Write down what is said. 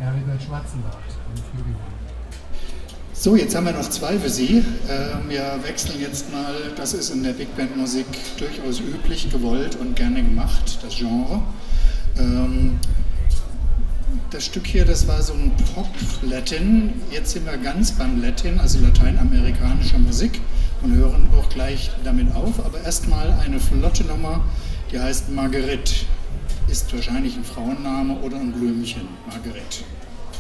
Heribert Schwarzenbart am Flügelhorn. So, jetzt haben wir noch zwei für Sie. Wir wechseln jetzt mal, das ist in der Big Band Musik durchaus üblich, gewollt und gerne gemacht, das Genre. Das Stück hier, das war so ein Pop-Latin. Jetzt sind wir ganz beim Latin, also lateinamerikanischer Musik, und hören auch gleich damit auf. Aber erstmal eine flotte Nummer, die heißt Marguerite. Ist wahrscheinlich ein Frauenname oder ein Blümchen, Marguerite.